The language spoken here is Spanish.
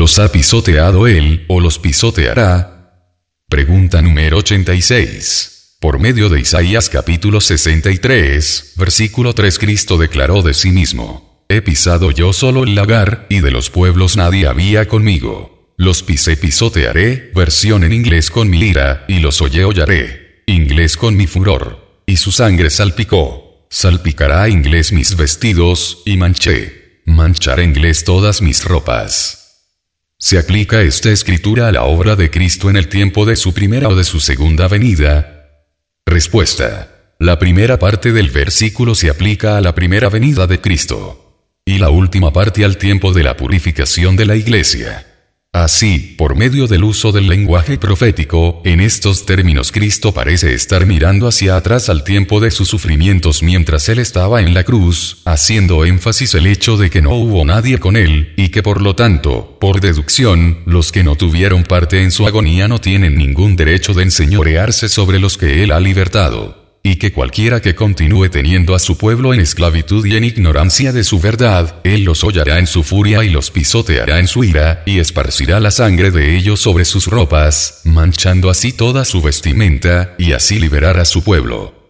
¿Los ha pisoteado él, o los pisoteará? Pregunta número 86. Por medio de Isaías capítulo 63, versículo 3, Cristo declaró de sí mismo: he pisado yo solo el lagar, y de los pueblos nadie había conmigo. Los pisé, pisotearé, versión en inglés, con mi ira, y los hollaré, inglés, con mi furor. Y su sangre salpicará, inglés, mis vestidos, y mancharé, inglés, todas mis ropas. ¿Se aplica esta escritura a la obra de Cristo en el tiempo de su primera o de su segunda venida? Respuesta. La primera parte del versículo se aplica a la primera venida de Cristo, y la última parte al tiempo de la purificación de la Iglesia. Así, por medio del uso del lenguaje profético, en estos términos Cristo parece estar mirando hacia atrás al tiempo de sus sufrimientos mientras Él estaba en la cruz, haciendo énfasis el hecho de que no hubo nadie con Él, y que por lo tanto, por deducción, los que no tuvieron parte en su agonía no tienen ningún derecho de enseñorearse sobre los que Él ha libertado. Y que cualquiera que continúe teniendo a su pueblo en esclavitud y en ignorancia de su verdad, Él los hollará en su furia y los pisoteará en su ira, y esparcirá la sangre de ellos sobre sus ropas, manchando así toda su vestimenta, y así liberará a su pueblo.